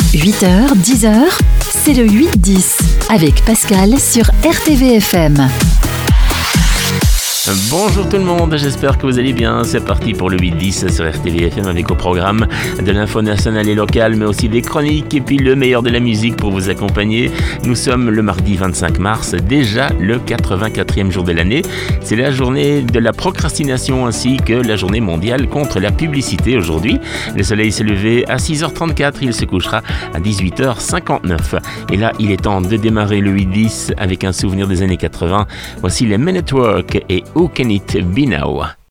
8h, 10h, c'est le 8-10 avec Pascal sur RTVFM. Bonjour tout le monde, j'espère que vous allez bien. C'est parti pour le 8-10 sur RTVFM avec au programme de l'info nationale et locale, mais aussi des chroniques et puis le meilleur de la musique pour vous accompagner. Nous sommes le mardi 25 mars, déjà le 84e jour de l'année. C'est la journée de la procrastination ainsi que la journée mondiale contre la publicité aujourd'hui. Le soleil s'est levé à 6h34, il se couchera à 18h59. Et là, il est temps de démarrer le 8-10 avec un souvenir des années 80. Voici les Men at Work et Who Can It Be Now?